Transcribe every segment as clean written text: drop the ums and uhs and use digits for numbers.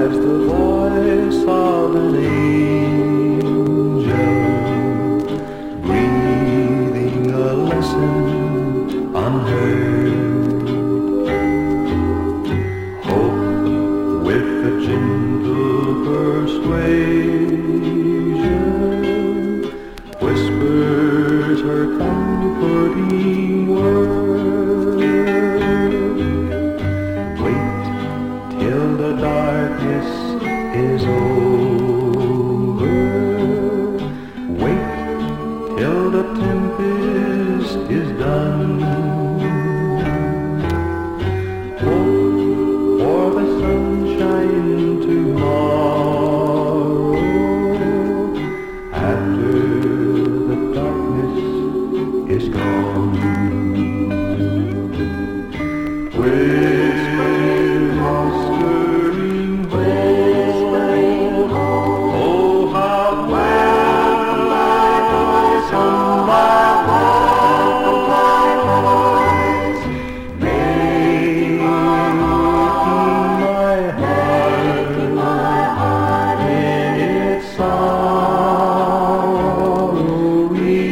as the voice of an angel, breathing a lesson unheard. Hope with a gentle persuasion whispers her comforting word. Wait till the darkness is over. Wait till the tempest is done. Hope for the sunshine tomorrow after the darkness is gone. Whispering home, oh how glad my voice on my voice, making my heart in its sorrow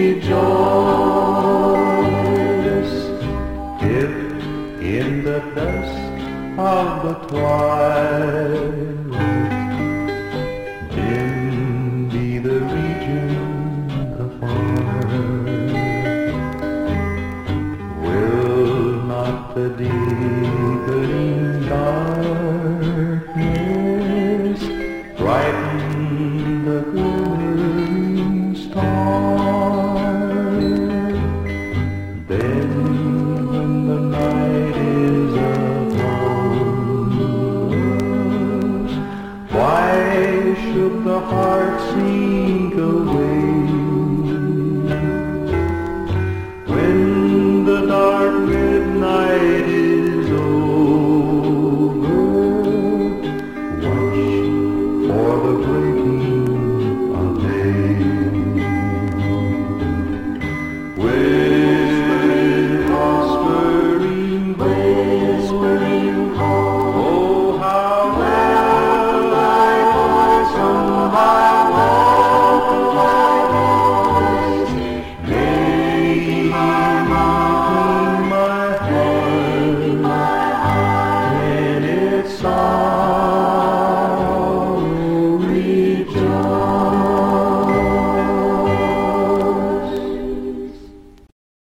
rejoice. If in the dusk of the twilight dim be the region afar, will not the deepening darkness brighten the glimmering star? Then when the night is upon us, why should the heart sink away?